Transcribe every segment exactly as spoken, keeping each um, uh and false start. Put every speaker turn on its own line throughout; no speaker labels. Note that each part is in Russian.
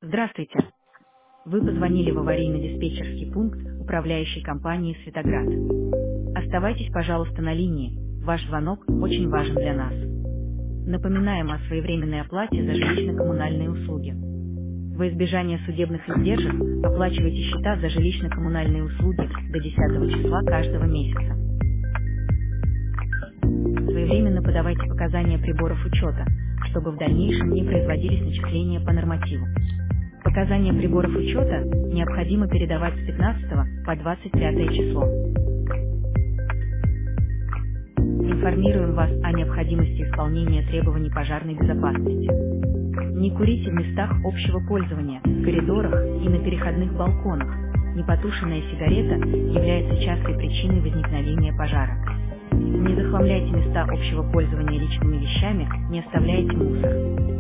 Здравствуйте. Вы позвонили в аварийно-диспетчерский пункт управляющей компании «Светоград». Оставайтесь, пожалуйста, на линии. Ваш звонок очень важен для нас. Напоминаем о своевременной оплате за жилищно-коммунальные услуги. Во избежание судебных издержек оплачивайте счета за жилищно-коммунальные услуги до десятого числа каждого месяца. Своевременно подавайте показания приборов учета, чтобы в дальнейшем не производились начисления по нормативу. Показания приборов учета необходимо передавать с пятнадцатого по двадцать пятое число. Информируем вас о необходимости исполнения требований пожарной безопасности. Не курите в местах общего пользования, в коридорах и на переходных балконах. Непотушенная сигарета является частой причиной возникновения пожара. Не захламляйте места общего пользования личными вещами, не оставляйте мусор.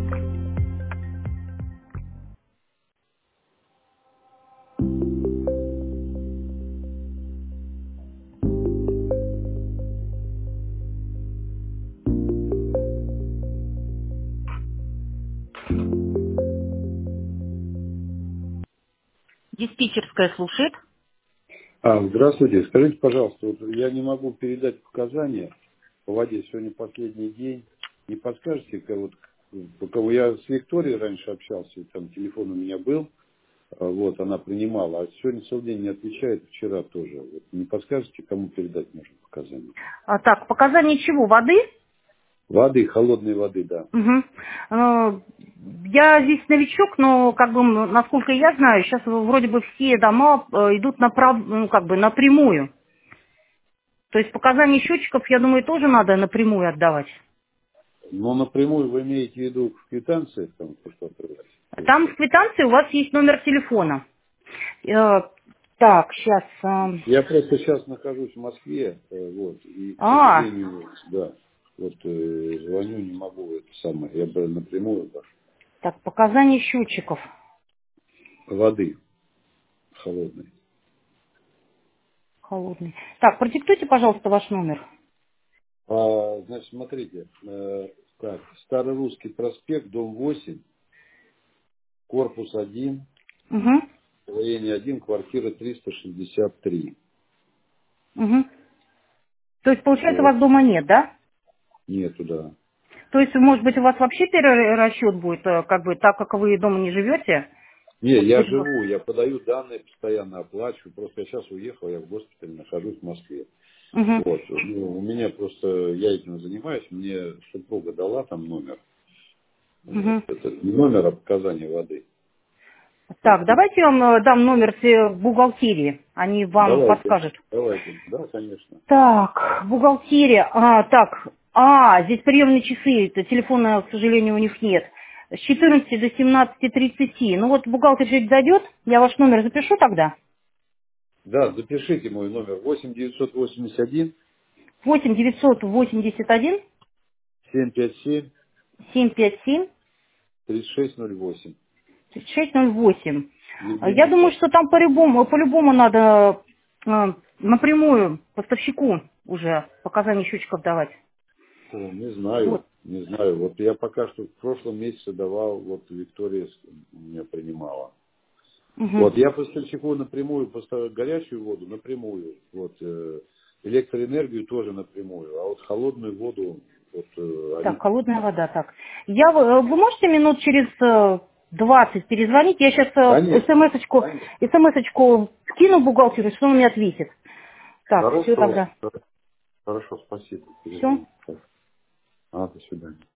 Диспетчерская слушает.
А, здравствуйте. Скажите, пожалуйста, вот я не могу передать показания по воде. Сегодня последний день. Не подскажете, как вот, пока я с Викторией раньше общался, там телефон у меня был, а, вот, она принимала, а сегодня целый день не отвечает, вчера тоже. Вот, не подскажете, кому передать нужно показания?
А, так, показания чего? Воды?
Воды, холодной воды, да.
Угу. Я здесь новичок, но, как бы, м, насколько я знаю, сейчас вроде бы все дома э, идут направ... ну, как бы напрямую. То есть показания счетчиков, я думаю, тоже надо напрямую отдавать.
Но напрямую вы имеете в виду в квитанциях, там, то, что отправлять?
Там в квитанции у вас есть номер телефона. Э, так, сейчас...
Я просто сейчас нахожусь в Москве, э, вот, и, к
А,
сожалению, да, вот э, звоню, не могу это самое, я бы напрямую даже.
так, показания счетчиков.
Воды холодной.
Холодный. Так, продиктуйте, пожалуйста, ваш номер.
А, значит, смотрите, э, так, Старорусский проспект, дом восемь, корпус один,
Угу,
строение один, квартира триста шестьдесят три.
угу. То есть, получается, у
Вот,
вас дома нет, да?
нету, да.
То есть, может быть, у вас вообще перерасчет будет, э, как бы, так как вы дома не живете?
Не,
Вот
я
почему?
живу, я подаю данные, постоянно оплачиваю, просто я сейчас уехал, я в госпитале нахожусь в Москве.
Угу,
Вот. Ну, у меня просто, я этим занимаюсь, мне супруга дала там номер. Вот.
угу.
Это не номер, а показания воды.
Так, давайте я вам э, дам номер те- бухгалтерии. Они вам
Давайте,
подскажут.
давайте. Да, конечно.
Так, бухгалтерия. А, так, а, здесь приемные часы. Это телефона, к сожалению, у них нет. С четырнадцати до семнадцати тридцати. Ну вот бухгалтер чуть зайдет, я ваш номер запишу тогда.
Да, запишите мой номер восемь девятьсот восемьдесят один
восемь девятьсот восемьдесят один
семь пять семь
семь пять семь
тридцать шесть ноль восемь.
тридцать шесть ноль восемь. Я
Евгений
думаю,
Павлович.
что там по-любому, по-любому надо э, напрямую поставщику уже показания счетчиков давать.
О, не
Вот.
знаю, не знаю. Вот я пока что в прошлом месяце давал, вот Виктория с- меня принимала.
Мгм.
Вот, я поставщику напрямую, поставил горячую воду напрямую, вот, э, электроэнергию тоже напрямую, а вот холодную воду, вот, э, они...
Так, холодная вода, так. Я, э, вы можете минут через э, двадцать перезвонить? Я сейчас
Конечно,
смс-очку,
конечно.
смс-очку скину бухгалтеру, что он мне ответит. Так, все
Хорошо,
тогда.
хорошо, спасибо.
Все.
Перезвоните. А, до свидания.